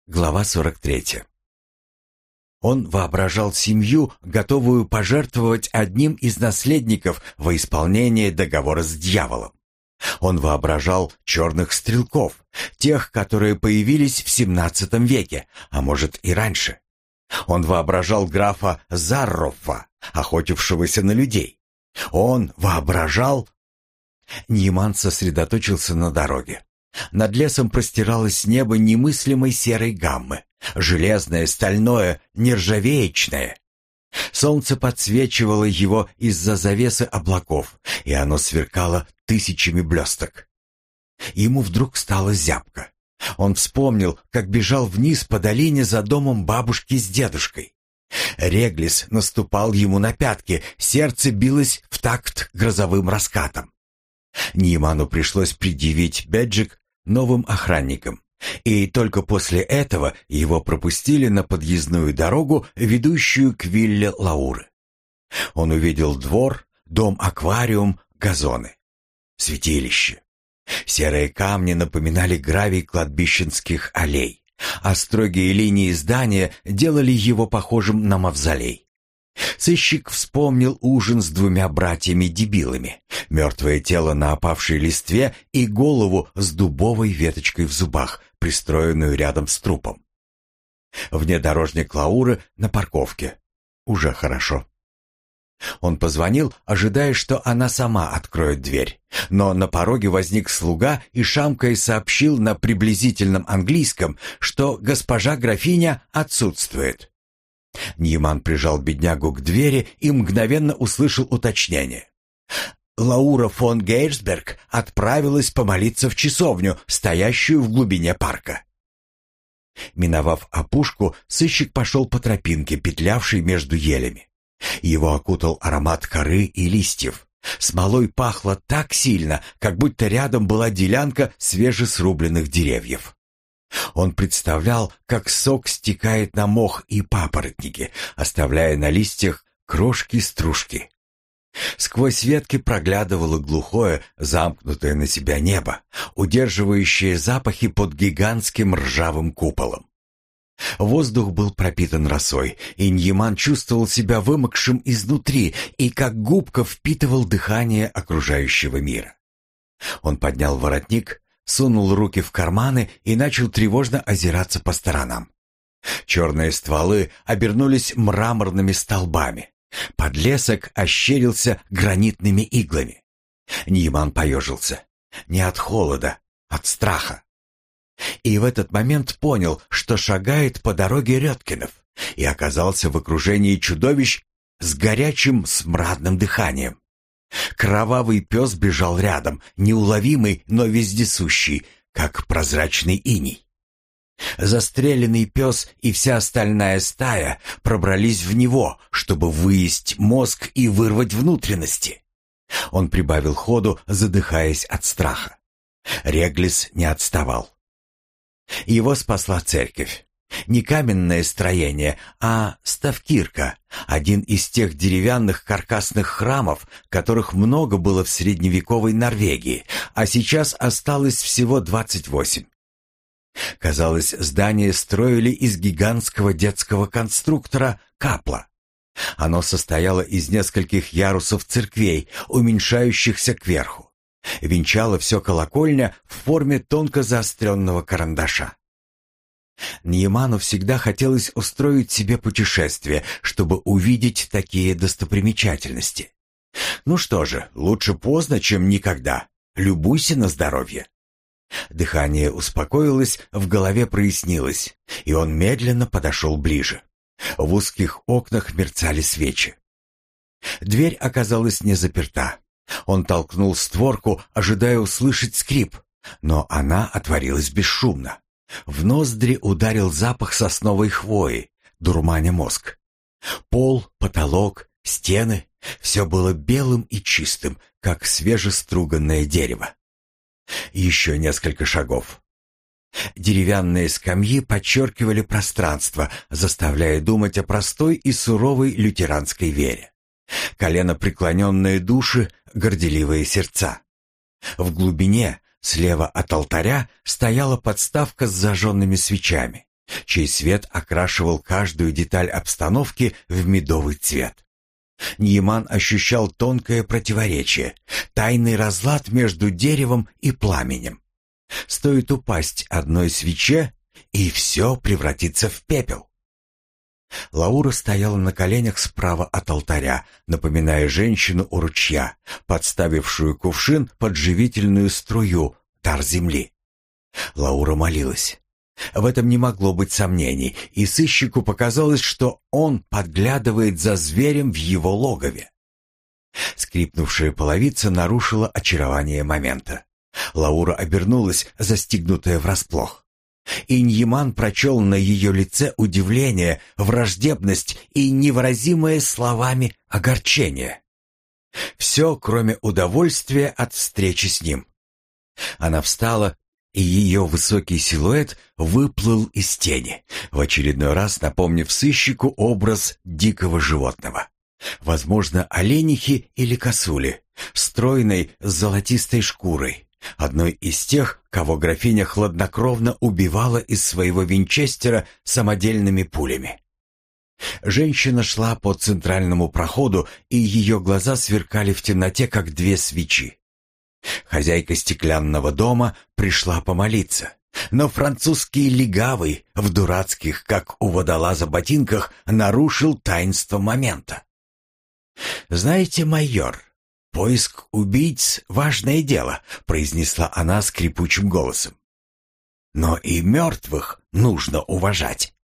Глава 43. Он воображал семью, готовую пожертвовать одним из наследников во исполнение договора с дьяволом. Он воображал черных стрелков, тех, которые появились в XVII веке, а может и раньше. Он воображал графа Зарроффа, охотившегося на людей. Он воображал... Ньяман сосредоточился на дороге. Над лесом простиралось небо немыслимой серой гаммы, железное, стальное, нержавеечное. Солнце подсвечивало его из-за завесы облаков, и оно сверкало тысячами блесток. Ему вдруг стало зябко. Он вспомнил, как бежал вниз по долине за домом бабушки с дедушкой. Реглис наступал ему на пятки, сердце билось в такт грозовым раскатам. Ньяману пришлось предъявить бэджик новым охранникам, и только после этого его пропустили на подъездную дорогу, ведущую к вилле Лауры. Он увидел двор, дом-аквариум, газоны, святилище. Серые камни напоминали гравий кладбищенских аллей, а строгие линии здания делали его похожим на мавзолей. Сыщик вспомнил ужин с двумя братьями-дебилами, мертвое тело на опавшей листве и голову с дубовой веточкой в зубах, пристроенную рядом с трупом. Внедорожник Лауры на парковке. Уже хорошо. Он позвонил, ожидая, что она сама откроет дверь, но на пороге возник слуга и шамкая сообщил на приблизительном английском, что госпожа графиня отсутствует. Ньяман прижал беднягу к двери и мгновенно услышал уточнение. Лаура фон Гейрсберг отправилась помолиться в часовню, стоящую в глубине парка. Миновав опушку, сыщик пошел по тропинке, петлявшей между елями. Его окутал аромат коры и листьев. Смолой пахло так сильно, как будто рядом была делянка свежесрубленных деревьев. Он представлял, как сок стекает на мох и папоротники, оставляя на листьях крошки-стружки. Сквозь ветки проглядывало глухое, замкнутое на себя небо, удерживающее запахи под гигантским ржавым куполом. Воздух был пропитан росой, и Ньяман чувствовал себя вымокшим изнутри и как губка впитывал дыхание окружающего мира. Он поднял воротник, сунул руки в карманы и начал тревожно озираться по сторонам. Черные стволы обернулись мраморными столбами. Подлесок ощерился гранитными иглами. Ньяман поежился. Не от холода, от страха. И в этот момент понял, что шагает по дороге Рёткинов, и оказался в окружении чудовищ с горячим смрадным дыханием. Кровавый пес бежал рядом, неуловимый, но вездесущий, как прозрачный иней. Застреленный пес и вся остальная стая пробрались в него, чтобы выесть мозг и вырвать внутренности. Он прибавил ходу, задыхаясь от страха. Реглис не отставал. Его спасла церковь. Не каменное строение, а ставкирка, один из тех деревянных каркасных храмов, которых много было в средневековой Норвегии, а сейчас осталось всего 28. Казалось, здание строили из гигантского детского конструктора Капла. Оно состояло из нескольких ярусов церквей, уменьшающихся кверху. Венчала все колокольня в форме тонко заостренного карандаша. Ньяману всегда хотелось устроить себе путешествие, чтобы увидеть такие достопримечательности. Ну что же, лучше поздно, чем никогда. Любуйся на здоровье. Дыхание успокоилось, в голове прояснилось, и он медленно подошел ближе. В узких окнах мерцали свечи. Дверь оказалась не заперта. Он толкнул створку, ожидая услышать скрип, но она отворилась бесшумно. В ноздри ударил запах сосновой хвои, дурманя мозг. Пол, потолок, стены — все было белым и чистым, как свежеструганное дерево. Еще несколько шагов. Деревянные скамьи подчеркивали пространство, заставляя думать о простой и суровой лютеранской вере. Коленопреклоненные души, горделивые сердца. В глубине, слева от алтаря, стояла подставка с зажженными свечами. чей свет окрашивал каждую деталь обстановки в медовый цвет. Ньяман ощущал тонкое противоречие, тайный разлад между деревом и пламенем. Стоит упасть одной свече, и все превратится в пепел. Лаура стояла на коленях справа от алтаря, напоминая женщину у ручья, подставившую кувшин под живительную струю, дар земли. Лаура молилась. В этом не могло быть сомнений, и сыщику показалось, что он подглядывает за зверем в его логове. Скрипнувшая половица нарушила очарование момента. Лаура обернулась, застигнутая врасплох. И Ньяман прочел на ее лице удивление, враждебность и невыразимое словами огорчение. Все, кроме удовольствия от встречи с ним. Она встала, и ее высокий силуэт выплыл из тени, в очередной раз напомнив сыщику образ дикого животного. Возможно, оленихи или косули, стройной с золотистой шкурой, одной из тех, кого графиня хладнокровно убивала из своего винчестера самодельными пулями. Женщина шла по центральному проходу, и ее глаза сверкали в темноте, как две свечи. Хозяйка стеклянного дома пришла помолиться, но французский легавый в дурацких, как у водолаза, ботинках нарушил таинство момента. «Знаете, майор, поиск убийц — важное дело», — произнесла она скрипучим голосом. «Но и мертвых нужно уважать».